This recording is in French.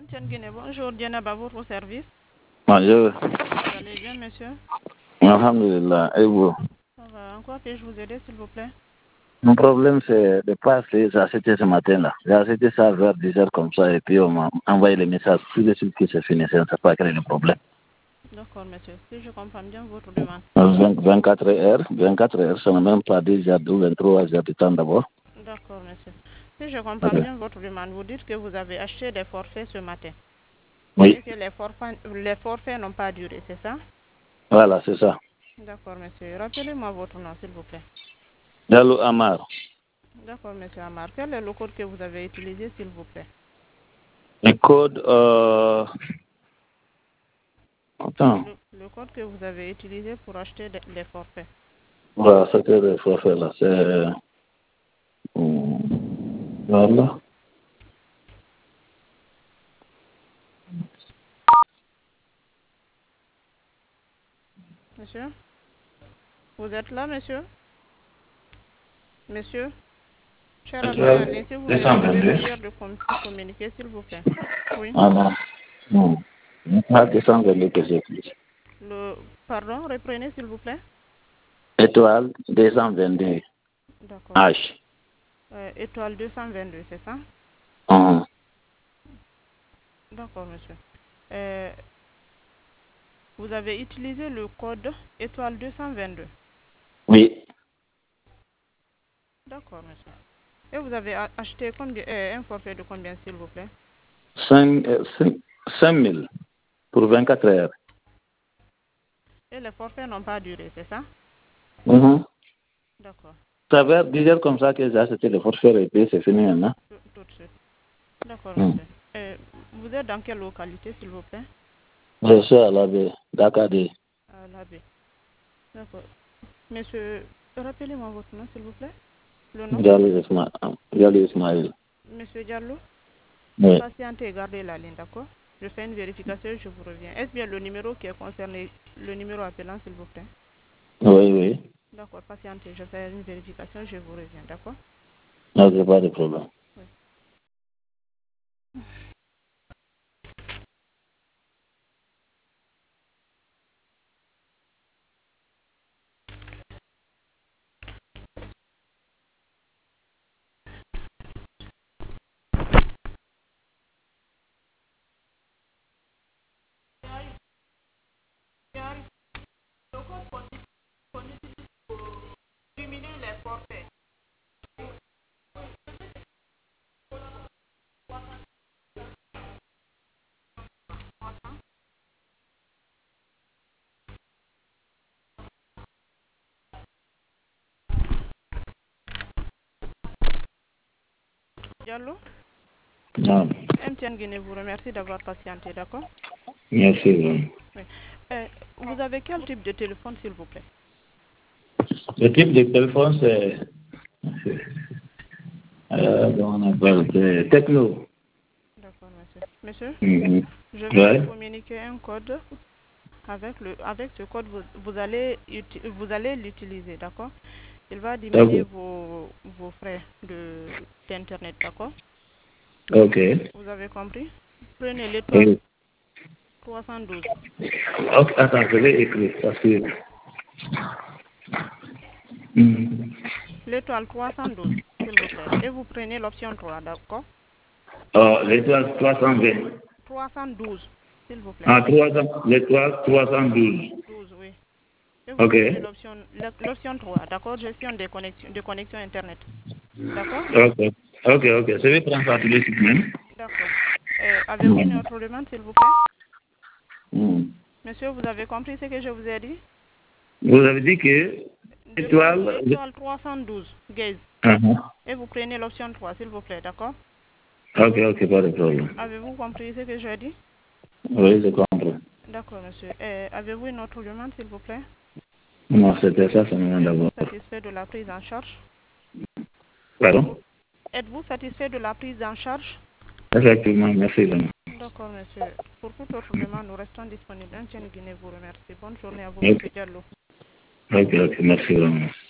MTN Guinée, bonjour, Dianaba, votre service. Bonjour. Vous allez bien, monsieur? Alhamdulillah. Et vous? Ça va. En quoi puis-je vous aider, s'il vous plaît? Mon problème, c'est de passer. J'ai acheté ce matin-là. J'ai acheté ça vers 10 heures comme ça, et puis on m'a envoyé les messages. Tout de suite que c'est fini, ça ne sait pas quel est le problème. D'accord, monsieur. Si je comprends bien votre demande. 24 heures, ça n'a même pas 10 heures ou 23 heures de temps d'abord. D'accord, monsieur. Si je comprends bien votre demande, vous dites que vous avez acheté des forfaits ce matin. Oui. Et que les forfaits n'ont pas duré, c'est ça? Voilà, c'est ça. D'accord, monsieur. Rappelez-moi votre nom, s'il vous plaît. Diallo Amar. D'accord, monsieur Amar. Quel est le code que vous avez utilisé, s'il vous plaît? Le code, attends. Le code que vous avez utilisé pour acheter les forfaits. Voilà, c'était le forfait là. C'est. Voilà. Monsieur? Vous êtes là, monsieur? Monsieur? Cher abonné en ligne, si vous me suivez, prière de communiquer, s'il vous plaît. Oui. Voilà. Pas 222 que j'ai pris. Pardon, reprenez, s'il vous plaît. Étoile 222 D'accord. H. Étoile 222, c'est ça? D'accord, monsieur. Vous avez utilisé le code étoile 222. Oui. D'accord, monsieur. Et vous avez acheté combien, un forfait de combien, s'il vous plaît? 5 000 pour 24 heures. Et les forfaits n'ont pas duré, c'est ça? D'accord. Ça va 10 heures comme ça que j'ai acheté le forfait et puis c'est fini maintenant. Tout de suite. D'accord, monsieur. Vous êtes dans quelle localité, s'il vous plaît? Je suis à la baie, Dakar. À la baie. D'accord. Monsieur, rappelez-moi votre nom, s'il vous plaît. Le nom? Diallo Ismaël. Monsieur Diallo? Oui. Patientez et gardez la ligne, d'accord? Je fais une vérification et je vous reviens. Est-ce bien le numéro qui est concerné, le numéro appelant, s'il vous plaît? Oui, oui. D'accord, patientez. Je fais une vérification et je vous reviens, d'accord? Non, c'est pas de problème. Oui. Diminuer les forfaits. Diallo? Non. MTN Guinée vous remercie d'avoir patienté, d'accord? Merci. Oui. Vous avez quel type de téléphone, s'il vous plaît? Le type de téléphone, c'est. On appelle Techno. D'accord, monsieur. Monsieur, je vais vous communiquer un code. Avec ce code, vous allez l'utiliser, d'accord? Il va diminuer vos frais d'Internet, d'accord? Ok. Vous avez compris? Prenez l'étoile 312. Ok, attends, je vais écrire parce que. L'étoile 312, s'il vous plaît. Et vous prenez l'option 3, d'accord? L'étoile 320. 312, s'il vous plaît. Ah, l'étoile 312. 12, oui. Et vous Ok. prenez l'option 3, d'accord? Gestion de connexion Internet. D'accord? Ok. Je vais prendre ça tous les 6 semaines. D'accord. Avez-vous une autre demande, s'il vous plaît? Monsieur, vous avez compris ce que je vous ai dit? Vous avez dit que l'étoile 312, gaze. Et vous prenez l'option 3, s'il vous plaît, d'accord? Ok, pas de problème. Avez-vous compris ce que j'ai dit? Oui, je comprends. D'accord, monsieur. Avez-vous une autre demande, s'il vous plaît? Non, c'était ça seulement d'abord. Êtes-vous satisfait de la prise en charge? Pardon? Êtes-vous satisfait de la prise en charge? Effectivement, merci vraiment. D'accord, monsieur. Pour toute autre demande, nous restons disponibles. MTN Guinée vous remercie. Bonne journée à vous, monsieur Diallo. Ok, merci vraiment.